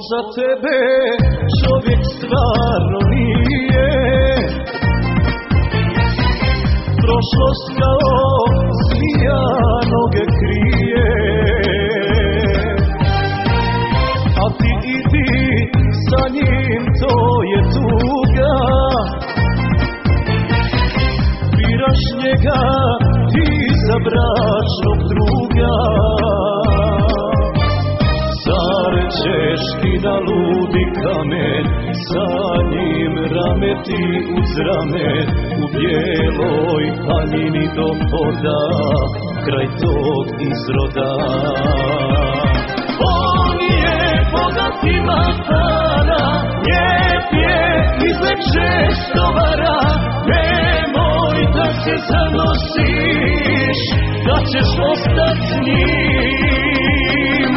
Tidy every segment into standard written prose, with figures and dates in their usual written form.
za tebe čovjek stvarno nije. Prošlost kao zmija noge krije, a ti idi sa njim, to je tuga. Biraš njega ti za bračnog druga. Zarećeš ti na ludi kamen, sa njim rame ti uz rame, u bijeloj haljini do poda, kraj tog izroda. On je bogati matara, lijep je izgled čestovara. Nemoj da se zanosiš, da ćeš ostat s njim.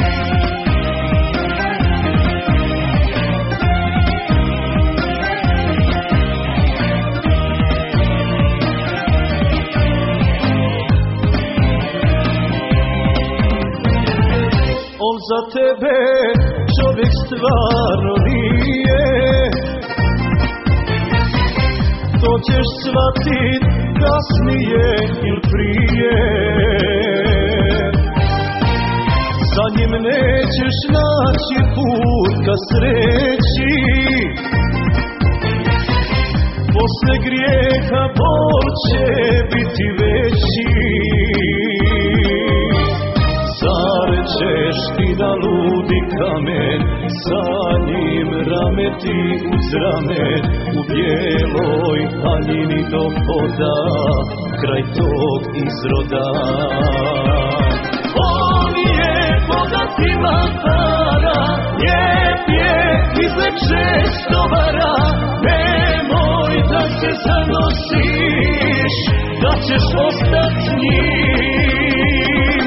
On za tebe čovjek stvarno nije. To ćeš shvatit kasnije ili prije. Za njim nećeš naći put ka sreći. Posle grijeha bol će biti veći. Zarećeš ti na ludi kamen, sa njim rame ti uz rame, u bijeloj haljini do poda, kraj tog izroda. On je bogati matara, lijep je izgled čestovara. Nemoj da se zanosiš, da ćeš ostat s njim.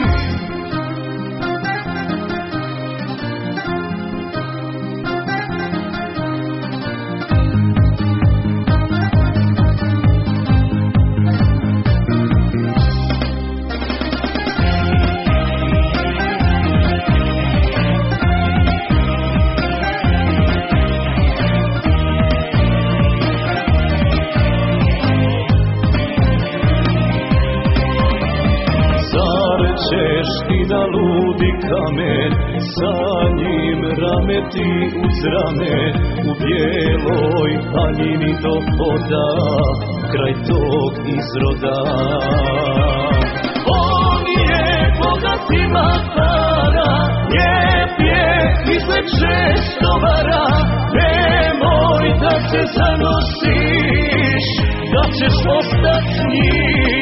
Zarećeš ti na ludi kamen, sa njim rame ti uz rame, u bijeloj haljini do poda, kraj tog izroda. On je bogati matara, lijep je izgled čestovara. Nemoj da se zanosiš, da ćeš ostat s njim.